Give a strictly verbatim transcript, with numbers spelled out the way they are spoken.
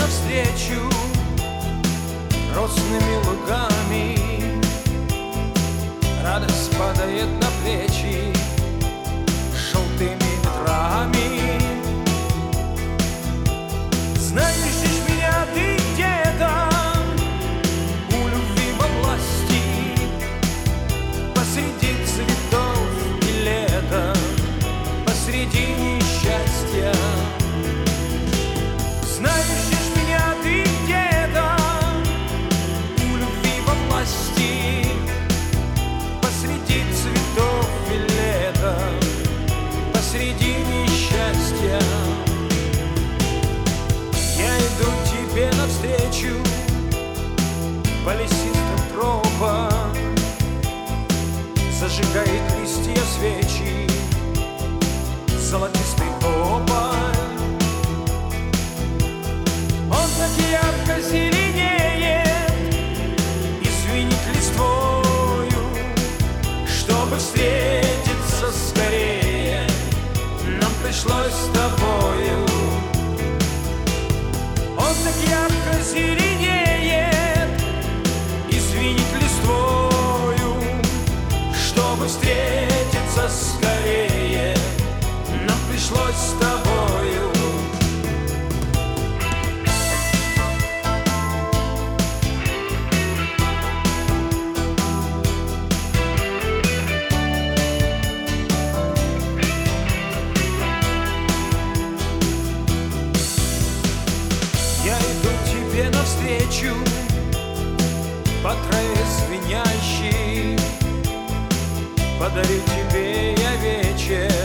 навстречу росными лугами. Радость падает на плечи желтыми ветрами. Знаешь, ждешь меня ты где-то у любви во власти, посреди цветов и лета, посреди несчастья. Знаешь, ждешь меня ты где-то у любви во власти, посреди цветов и лета, посреди несчастья. Я иду тебе навстречу по лесистым тропам, зажигает листья свечи золотистый тополь. Он так ярко зеленеет и звенит листвою. Чтобы встретиться скорее, нам пришлось с тобою. Он так ярко зеленеет и звенит листвою. Чтобы встретиться скорее, нам пришлось с тобою. Я иду тебе навстречу по траве звенящей, подарю тебе я вечер